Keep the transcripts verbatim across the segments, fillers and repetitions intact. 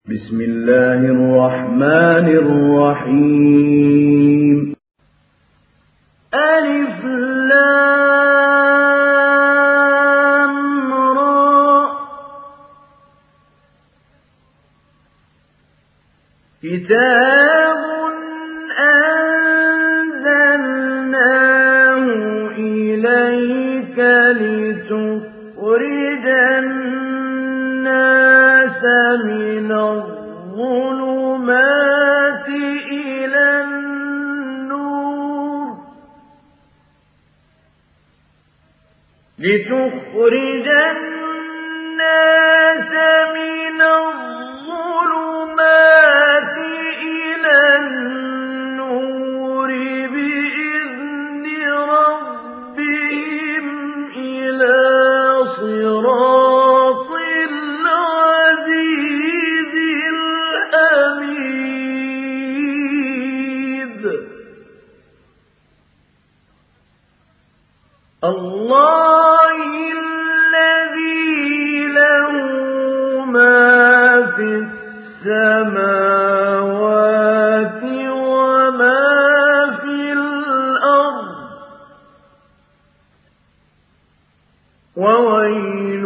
بسم الله الرحمن الرحيم. ألف لام را. كتاب أنزلناه إليك لتخرج الناس من الظلمات إلى النور لتخرج الناس من الظلمات إلى النور بإذن ربهم إلى صراط العزيز الحميد. الله الذي له ما في السماوات وما في الأرض وويل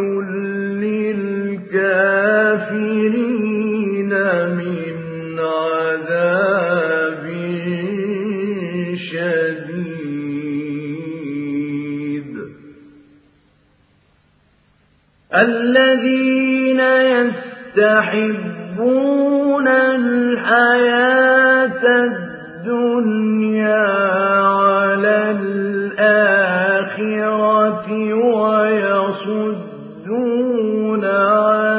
للكافرين من عذاب شديد. الذين يستحبون الحياة الدنيا على الآخرة ويصدون عن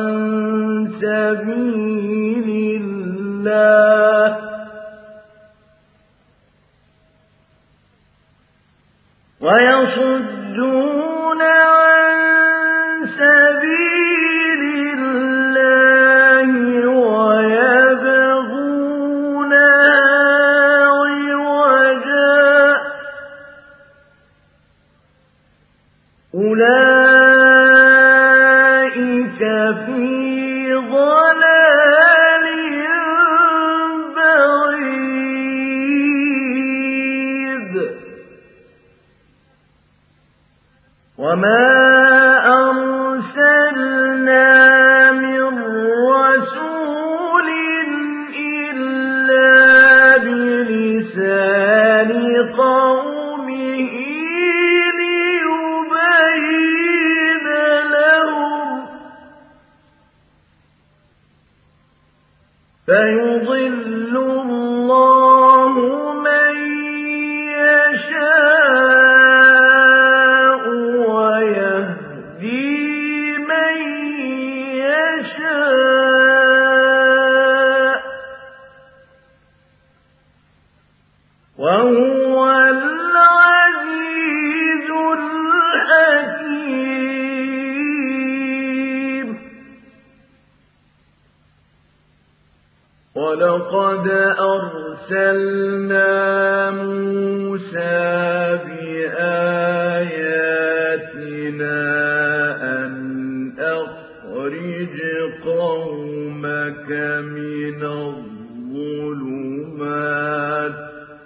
سبيل الله ويصدون عن سبيل الله ويبغونها عوجا أولئك في ضلال بعيد. وما أرسلنا من رسول إلا بلسان قومه ليبين لهم فيضل الله من يشاء ويهدي من يشاء وهو العزيز الحكيم. ولقد أرسلنا موسى بآياتنا أن أخرج قومك من الظلمات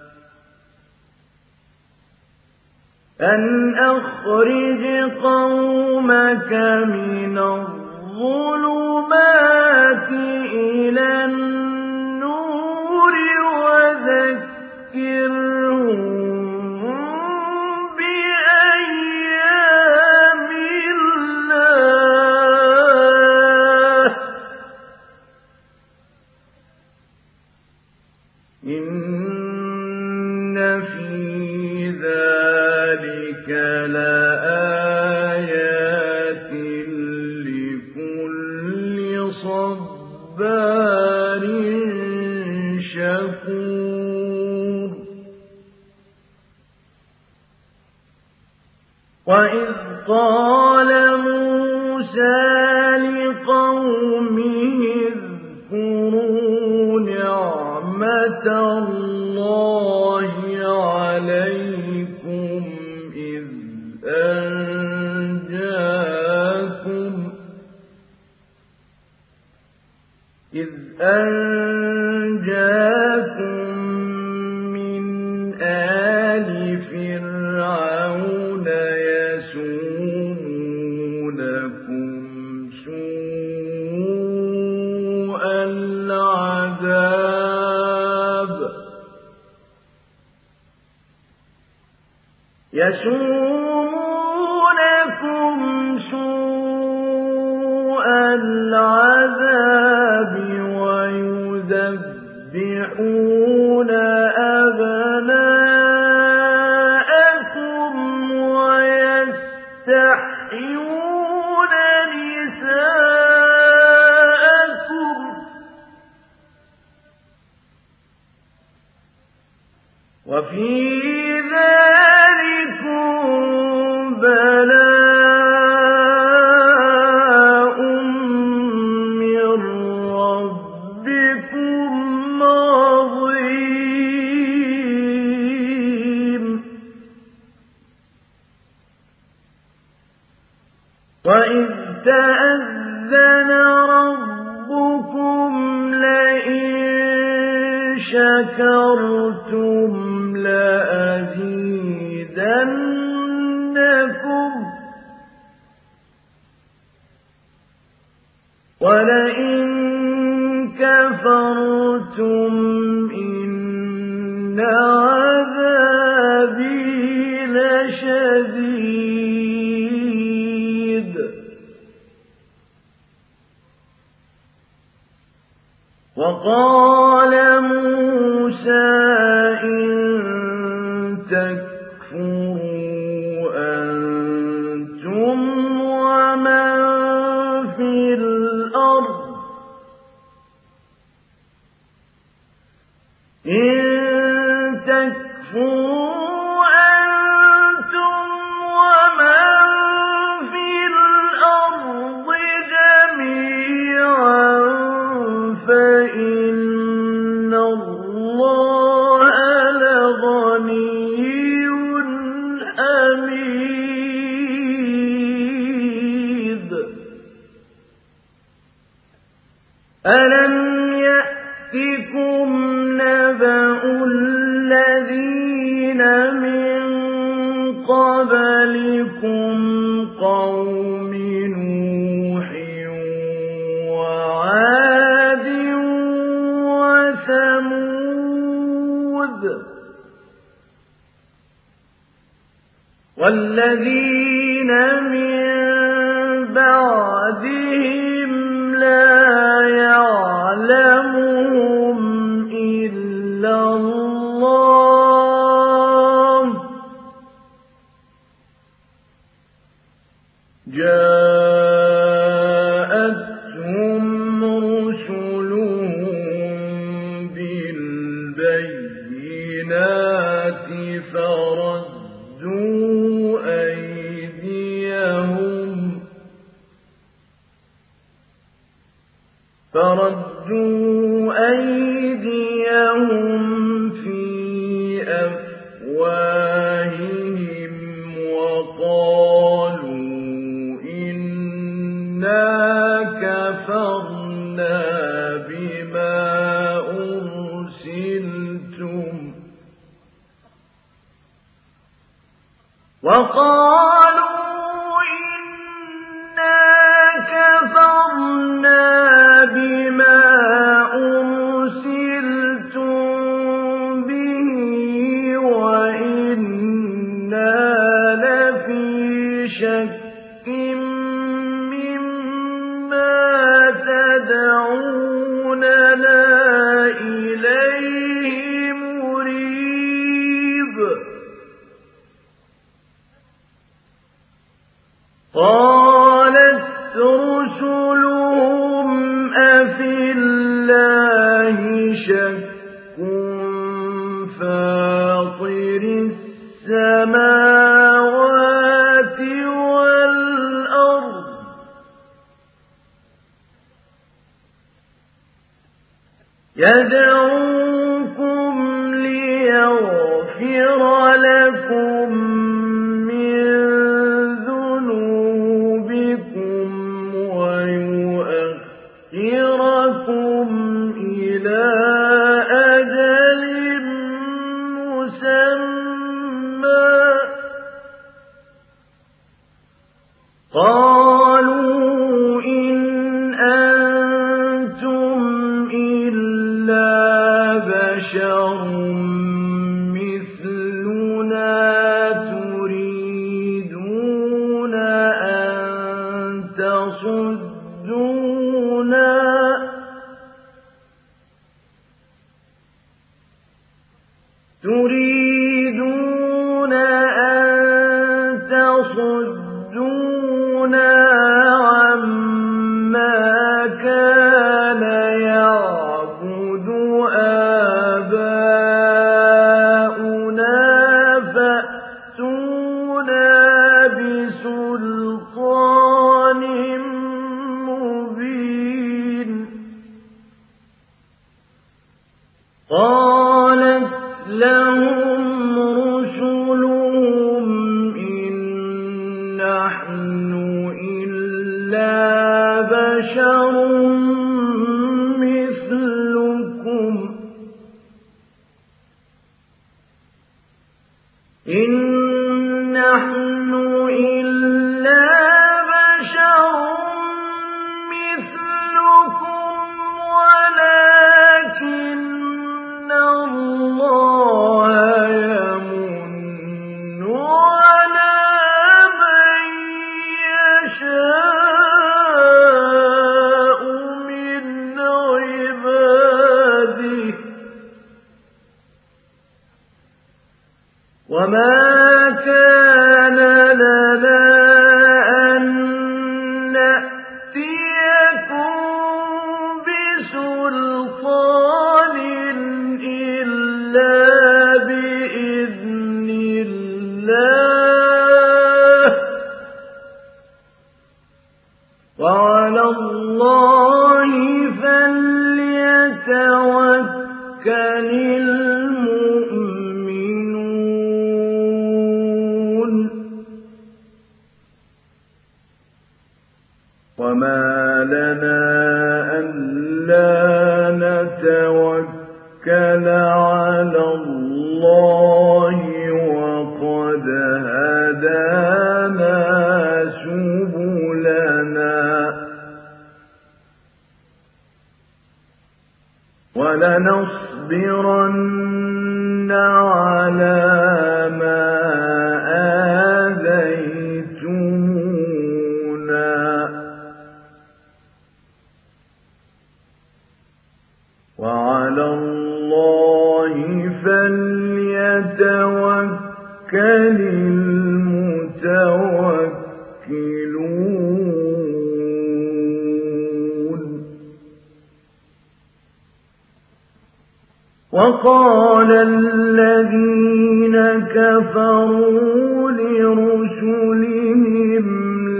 أن أخرج قومك من الظلمات إلى النور وذكرهم بأيام الله إن في ذلك لآيات لكل صبار شكور. وإذ قال موسى لقومه اذكروا نعمة الله عليكم إذ أنجاكم إذ أنجاكم من آل فرعون يسومونكم سوء العذاب يسومونكم سوء العذاب ويذبحون أبناءكم ويستحيون نساءكم وفي ذلكم بلاء من ربكم عظيم وإذ تأذن ربكم لئن شكرتم لأزيدنكم ولئن كفرتم إن عذابي لشديد وقال موسى إن تكفروا أنتم ومن في الأرض إن تكفروا أنتم ومن في الأرض جميعا فإن الله لغني حميد ألم يأتكم نبأ الذين من قبلكم قوم نوح وعاد وثمود والذين من بعدهم لا يعلمهم إلا الله جاءتهم رسلهم بالبينات فردوا أيديهم فردوا أيديهم في أفواههم وقالوا إنا كفرنا بما أرسلتم وقالوا إنا كفرنا بما أرسلتم به وإنا لفي شك مما تدعوننا إليه مريب قالت رسلهم أفي الله شك فاطر السماوات والأرض يدعوكم ليغفر لكم من ذنوبكم ويؤخركم بَشَرٌ مِّثْلُنَا تُرِيدُونَ أَن تَصُدُّونَا تُرِيدُونَ أَن تَصُدُّونَا عَمَّا كَانَ يَعْبُدُ آبَاؤُنَا فَأْتُونَا بِسُلْطَانٍ مُّبِينٍ قَالَتْ لَهُمْ رُسُلُهُمْ إِن نَّحْنُ إِلَّا بَشَرٌ مِّثْلُكُمْ إِن نَّحْنُ إِلَّا بَشَرٌ مِّثْلُكُمْ وَلَٰكِنَّ اللَّهَ يَمُنُّ عَلَىٰ مَن يَشَاءُ مِنْ عِبَادِهِ ۖ وَمَا كَانَ لَنَا أَن نَّأْتِيَكُم بِسُلْطَانٍ إِلَّا بِإِذْنِ اللَّهِ ۚ وَعَلَى اللَّهِ فَلْيَتَوَكَّلِ الْمُؤْمِنُونَ وَمَا لَنَا أَلَّا نَتَوَكَّلَ عَلَى اللَّهِ وَقَدْ هَدَانَا سُبُلَنَا وَلَنَصْبِرَنَّ عَلَىٰ مَا آذَيْتُمُونَا وَعَلَى اللَّهِ فَلْيَتَوَكَّلِ الْمُتَوَكِّلُونَ وَقَالَ الَّذِينَ كَفَرُوا لِرُسُلِهِمْ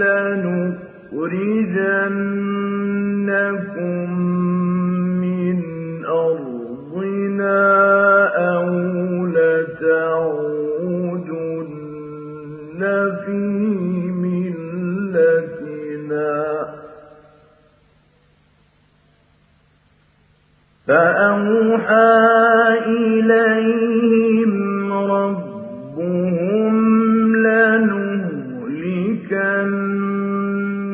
لَنُخْرِجَنَّكُم مِّنْ أَرْضِنَا أَوْ لَتَعُودُنَّ فِي مِلَّتِنَا ۖ فَأَوْحَىٰ إِلَيْهِمْ رَبُّهُمْ لَنُهْلِكَنَّ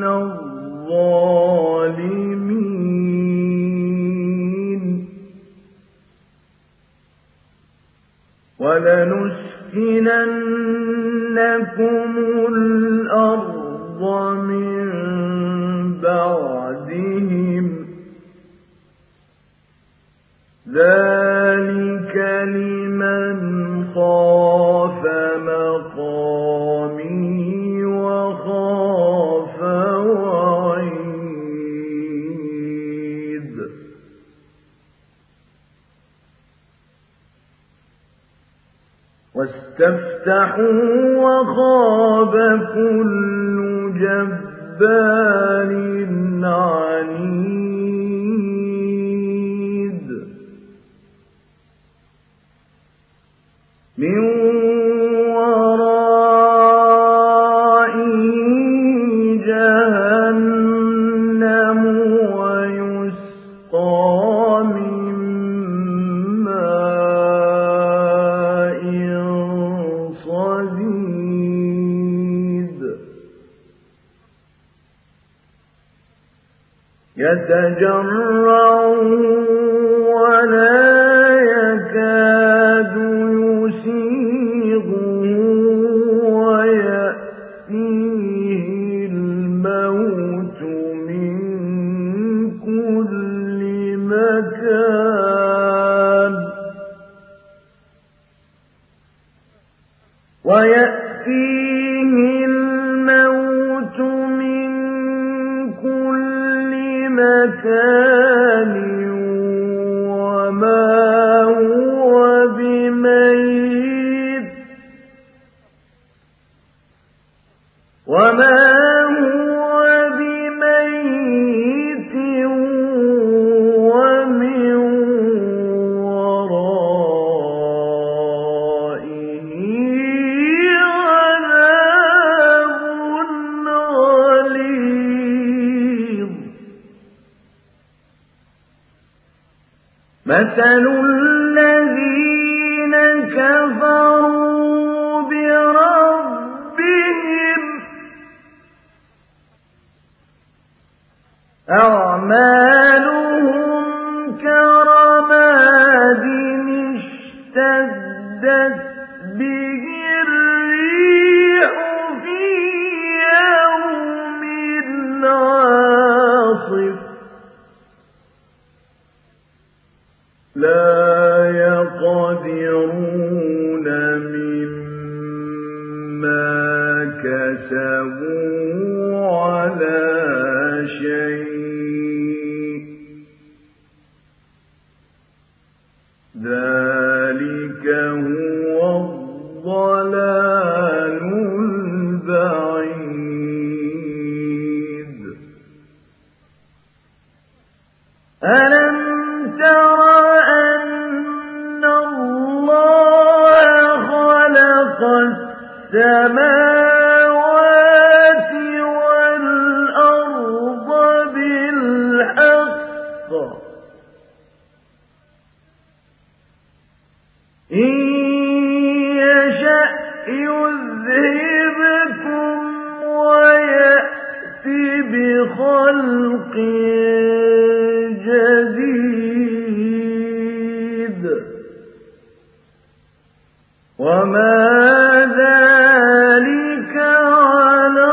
الظَّالِمِينَ وَلَنُسْكِنَنَّكُمُ الْأَرْضَ مِن بَعْدِهِمْ ۚ ذَٰلِكَ لِمَنْ خَافَ مَقَامِي وَخَافَ وَعِيدِ وَاسْتَفْتَحُوا وَخَابَ كُلُّ جَبَّارٍ عَنِيدٍ مِّن وَرَائِهِ جَهَنَّمُ وَيُسْقَىٰ مِن مَّاءٍ صَدِيدٍ يَتَجَرَّعُهُ وَلَا يَكَادُ مكان ويأتيه الموت من كل مكان وما هو بميت وما هو بميت ومن ورائه عذاب غليظ. مثل الذين كفروا بربهم أعمالهم كرماد اشتدت به الريح في يوم عاصف لا يقدرون مما كسبوا على شيء ذلك هو الضلال البعيد. ألم تر أن الله خلق السماوات والأرض بالحق إن يشأ يذهبكم ويأتي بخلق جديد وما ذلك على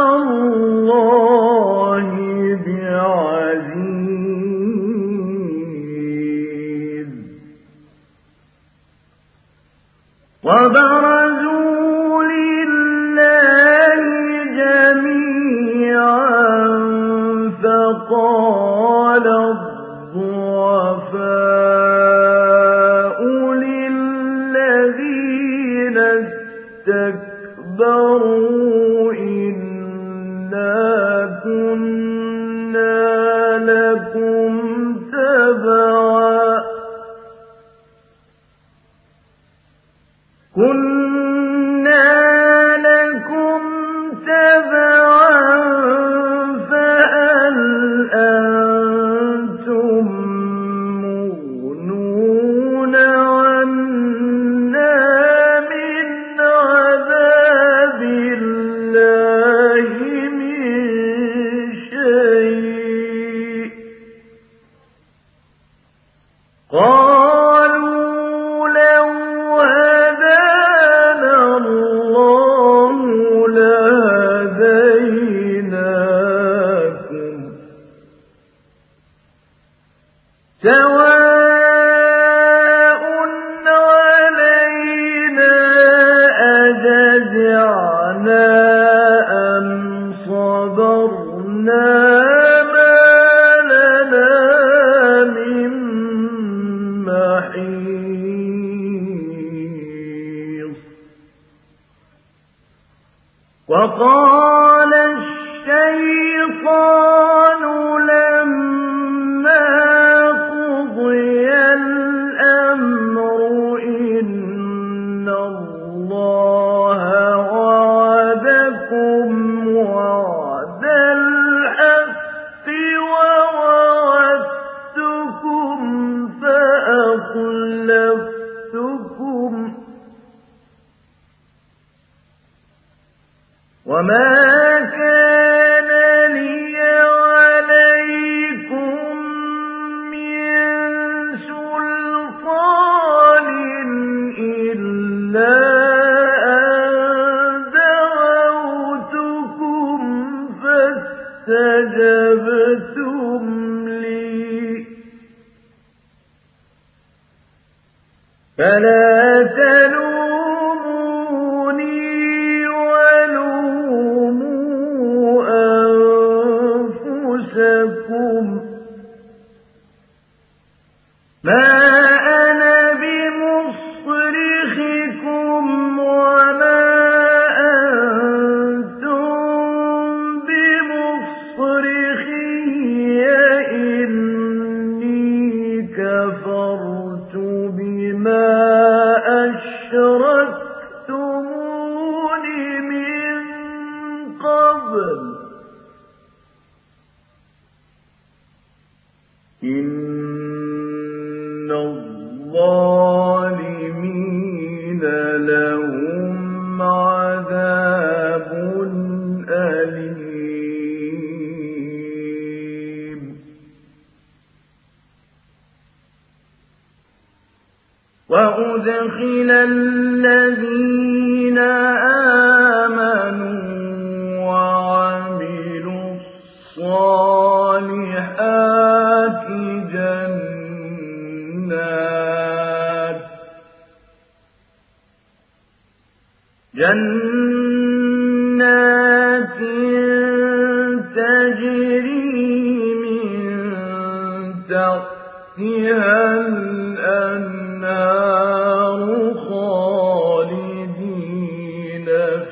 الله بعزيز. وبرزوا لله جميعا فقال الضعفاء للذين استكبروا إنا كنا لكم تبعا كنا لكم تبعا فهل أنتم مغنون عنا من عذاب الله من شيء قالوا لو هدانا الله لهديناكم سواء علينا أجزعنا أم صبرنا ما لنا من محيص. وقال الشيطان لما قضي الأمر إن الله وعدكم وعد الحق ووعدتكم فأخلفتكم وما كان لي عليكم من سلطان إلا أن دعوتكم فاستجبتم لي فلا تلوموني ولوموا أنفسكم ما أنا بمصرخكم وما أنتم بمصرخي إني كفرت بما أشركتمون من قبل إن الظالمين لهم عذاب أليم وأدخل الذين آمنوا وعملوا الصالحات جنات جنات تجري من تحتها الأنهار خالدين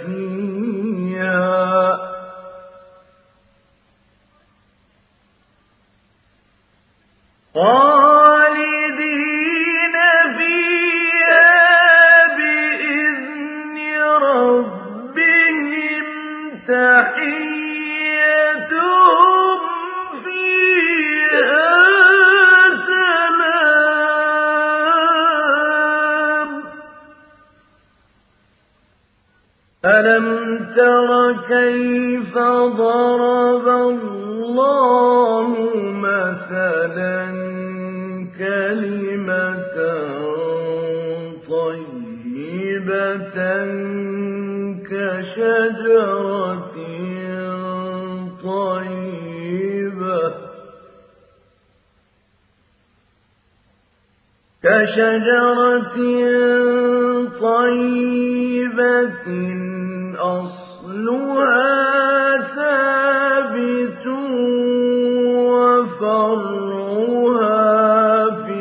فيها خالدين فيها بإذن ربهم تحيتهم فيها سلام ألم تر كيف ضرب الله مثلا كلمة طيبة كشجرة طيبة كشجرة طيبة أصلها ثابت وفرعها في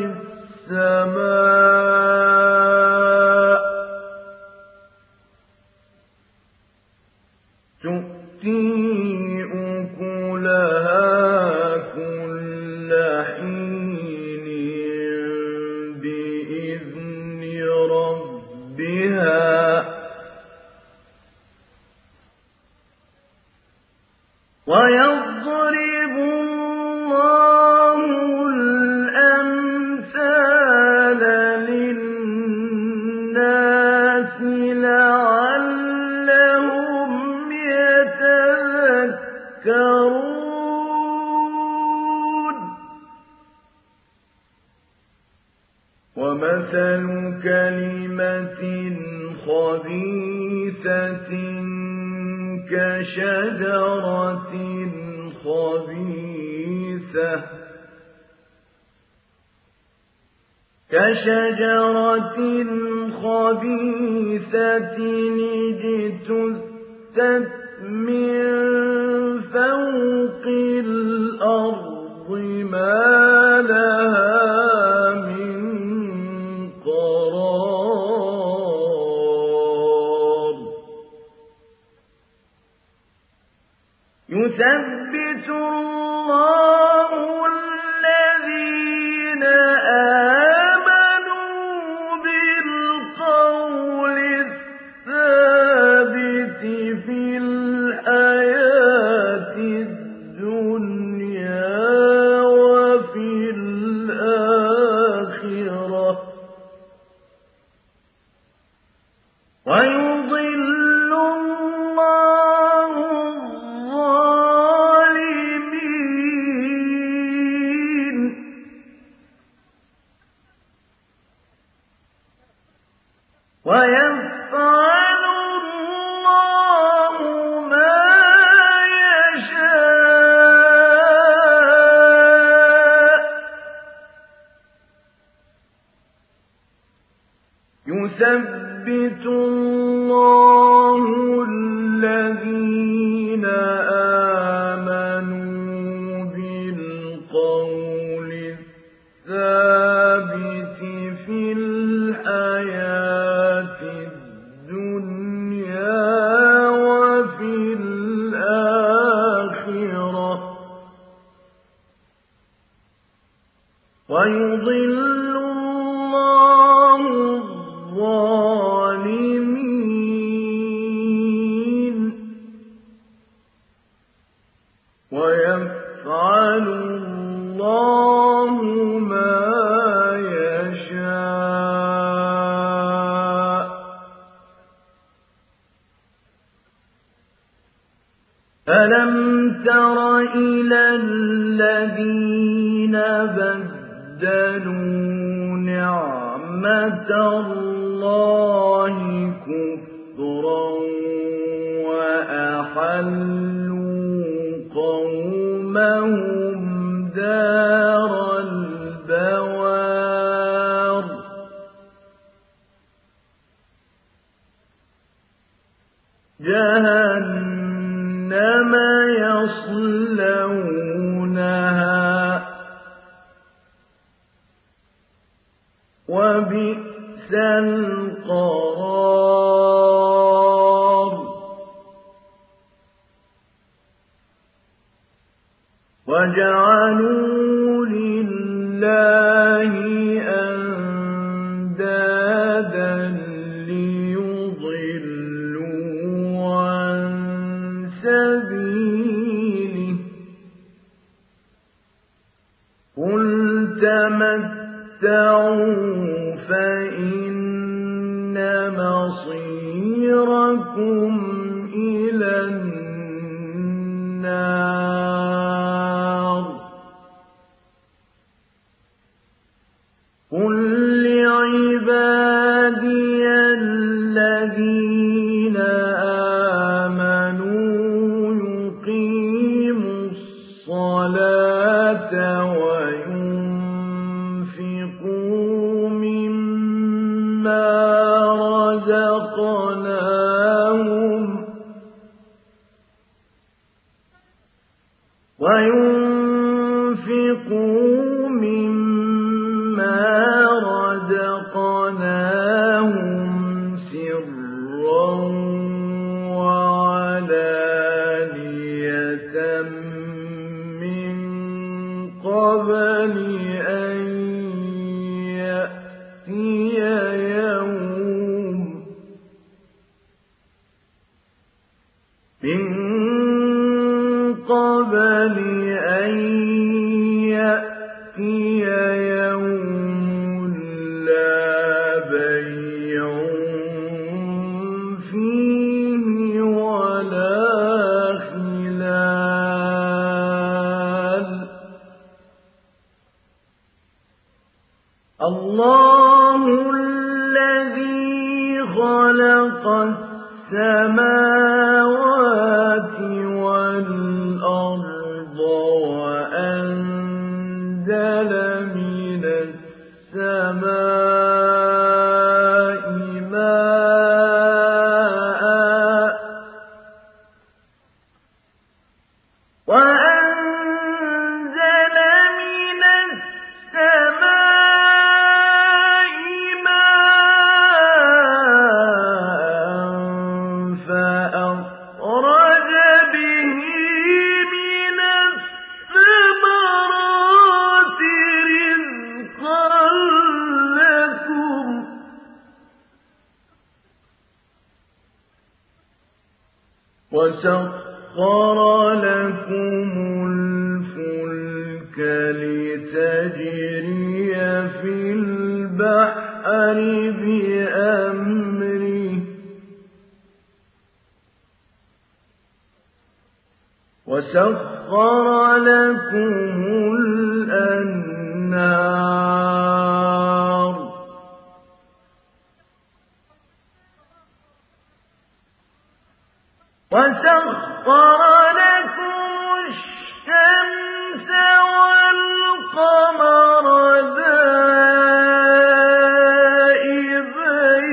السماء تؤتي أكلها كل حين بإذن ربها ويضرب الله الأمثال للناس لعلهم يتذكرون ومثل كلمة خبيثة كشجرة خبيثة كشجرة خبيثة اجتثت من فوق الأرض ما لها من قرار يثبت الله الذين آمنوا بالقول الثابت في الحياة الدنيا وفي الآخرة ويضل الله الظالمين ويفعل الله ما يشاء يثبت الله الذين آمنوا بالقول الثابت في الحياة الدنيا وفي الآخرة ويضل الله الظالمين ويفعل الله ما يشاء. ألم تر إلى الذين بدلوا نعمة الله كفرا وأحلوا قومهم دار البوار جهنم يصلونها وبئس القرار. وجعلوا لله أندادا ليضلوا عن سبيله قل تمتعوا فإن مصيركم إلى النار. قل لعبادي الذين آمنوا يقيموا الصلاة وينفقوا مما رزقناهم وينفقوا مما رزقناهم سرا وعلانية من قبل أن يأتي يوم من قبل أن يأتي يوم لا بيع فيه ولا خلال. الله الذي خلق السماوات والأرض وأنزل من السماء ماء وأنزل من السماء ماء فأخرج به من الثمرات رزقا لكم وسخر لكم الفلك لتجري في البحر بأمره وسخر لكم الأنهار وسخر لكم الشمس والقمر دائبين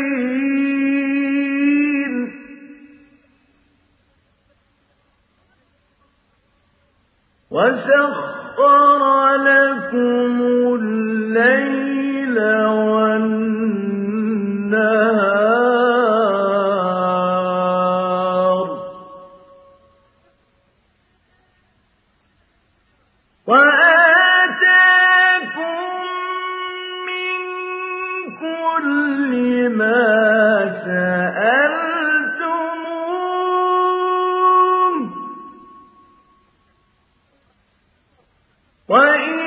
كل ما سألتموه وإن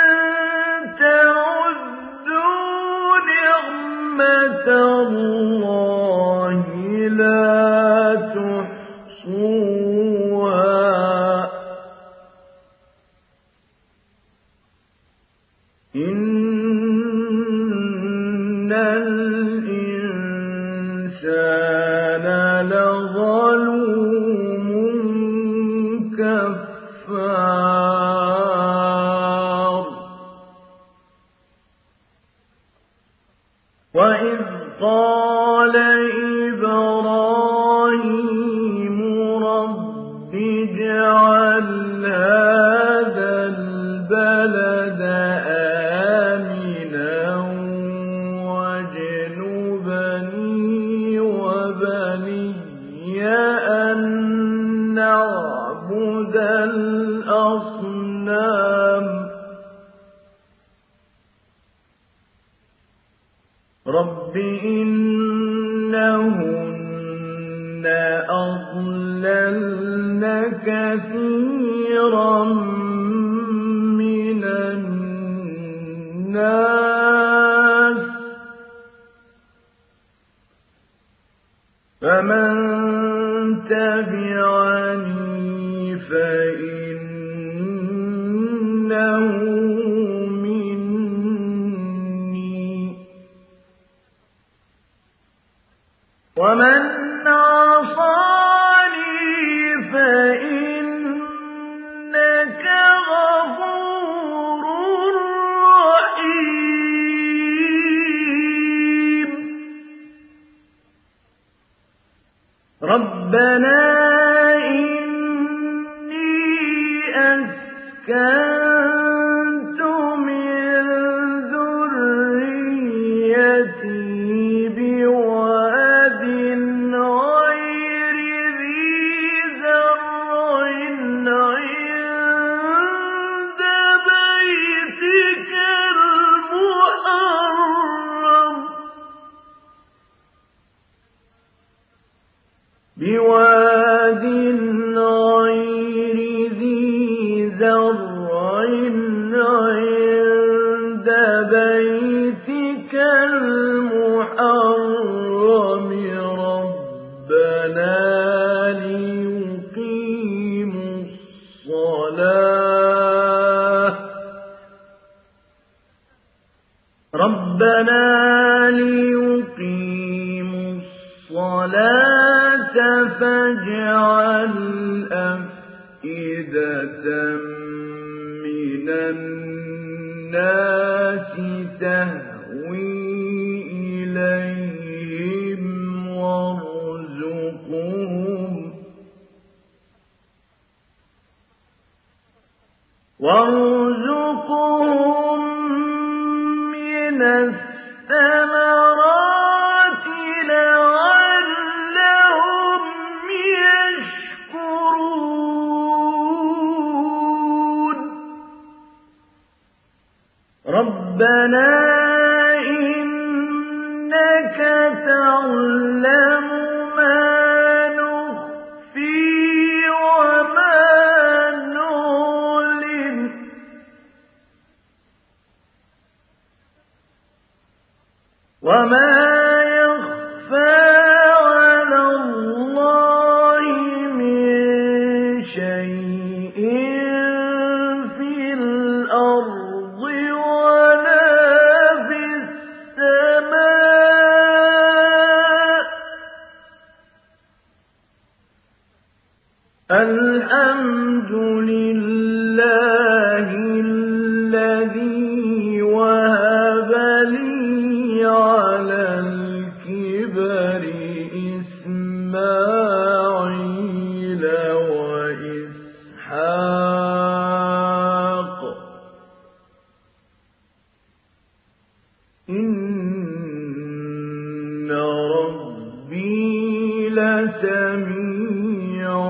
تعدوا نعمة الله لا تحصوها إن الإنسان لظلوم كفار وإذ قال إبراهيم رب اجعل هذا البلد آمنا واجنبني وبني أن نعبد الأصنام رب إنهن أضللن كثيرا من الناس فمن تبعني فإنه ومن عصاني فإنك غفور رحيم ربنا إني أسكنت من ذريتي بواد غير ذي زرع عند بيتك المحرم بواد غير ذي زرع عند بيتك المحرم ربنا ليقيموا الصلاة ربنا ليقيموا الصلاة فاجعل أفئدة من الناس تهوي إليهم وارزقهم وارزقهم من الثمرات لعلهم يشكرون ربنا إنك تعلم ما نخفي وما نعلن وما يخفى على الله من شيء في الأرض ولا في السماء الحمد لله الذي وهب لي على الكبر إسماعيل وإسحاق إن ربي لسميع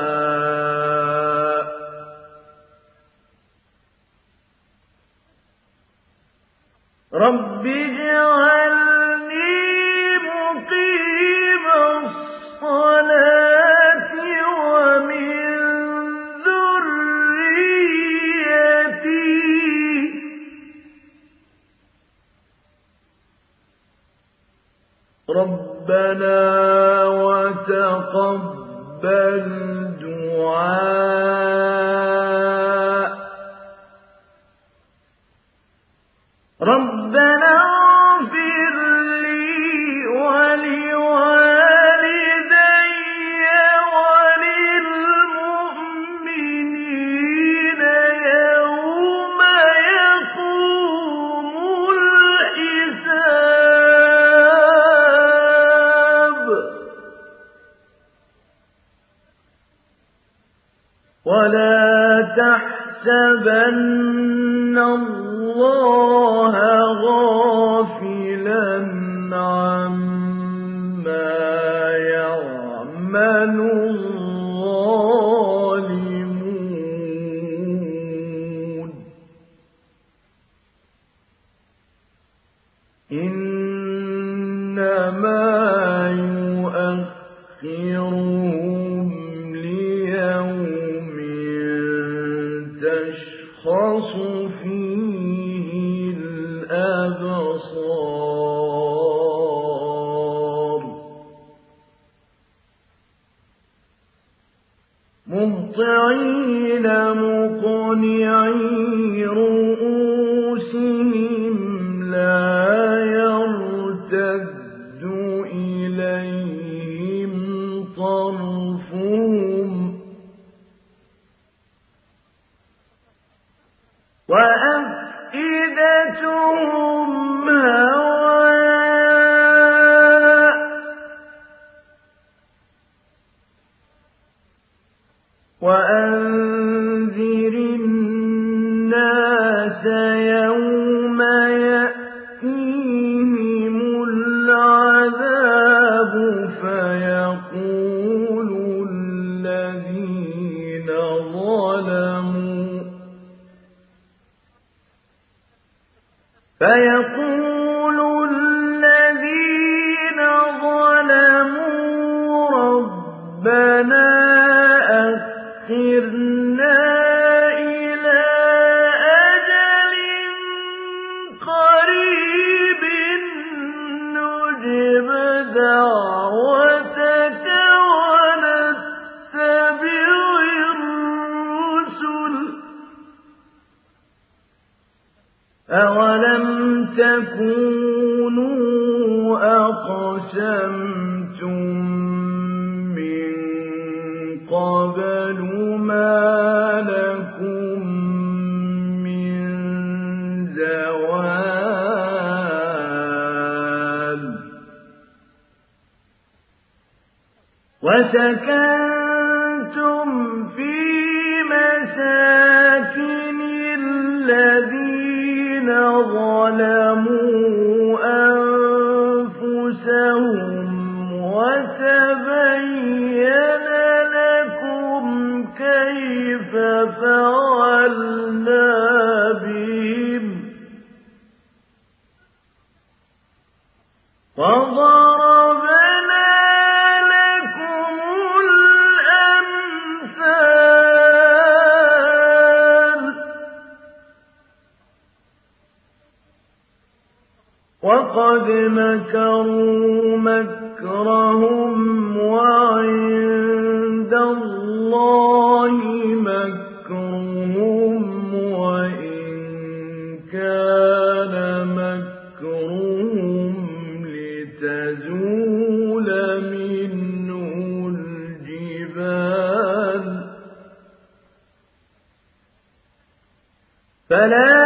الدعاء رب اجعلني مقيم الصلاة ومن ذريتي ربنا وتقبل دعاء ربنا اغفر لي ولوالدي وللمؤمنين يوم يقوم الحساب ولا تحسبن الله غافلا عما يعمل الظالمون إنما يؤخرهم ليوم تشخص فيه الأبصار مهطعين مقنعي رؤوسهم لا يرتد إليهم طرفهم وأفئدتهم هواء وأنذر الناس يوم يأتيهم العذاب فيقول الذين ظلموا فيقول الذين ظلموا ربنا أخرنا إلى أجل قريب نجب دعوتك ونتبع الرسل أولم تكونوا أقسمتم من قبل ما لكم من زوال وسكنتم في مساكن الذين ظلموا أنفسهم وتبين لكم كيف فعلنا بهم وضربنا لكم الأمثال وقد مكروا مكرهم وعند الله مكرهم وإن كان مكرهم لتزول منه الجبال فلا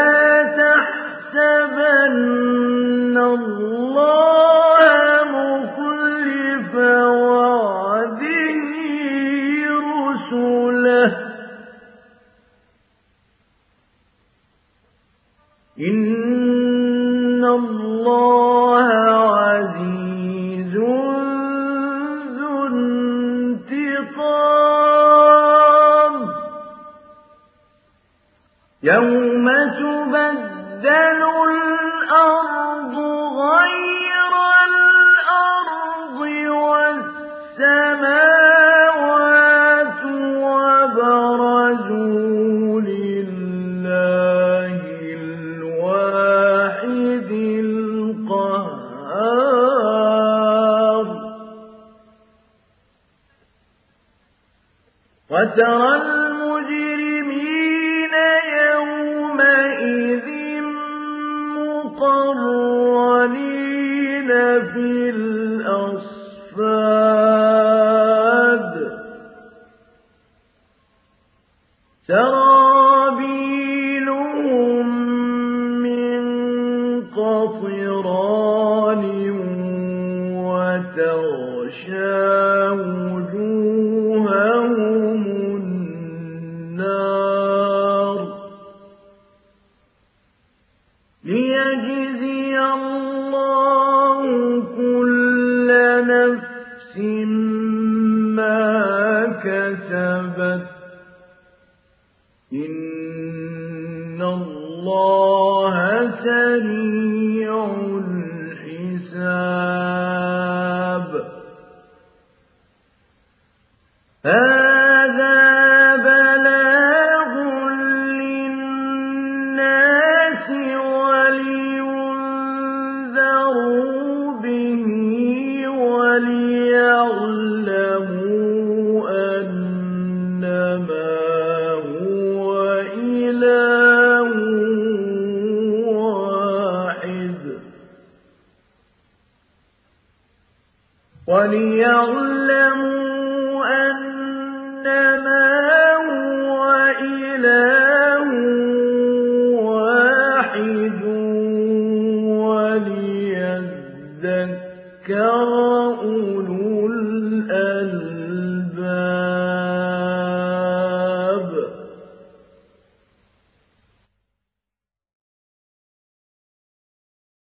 تحسبن الله مخلف وعده رسله إن الله عزيز ذو انتقام يوم تبدل الأرض وترى المجرمين يومئذ مقرنين في الأصفاد سرابيلهم من قطران وتغشى وجوههم النار ليجزي الله كل نفس ما كسبت إن الله سريع الحساب هذا بلاغ للناس ولينذروا به وليعلموا أنما هو إله واحد وليعلموا أنما هو إله واحد وليذكر أولو الألباب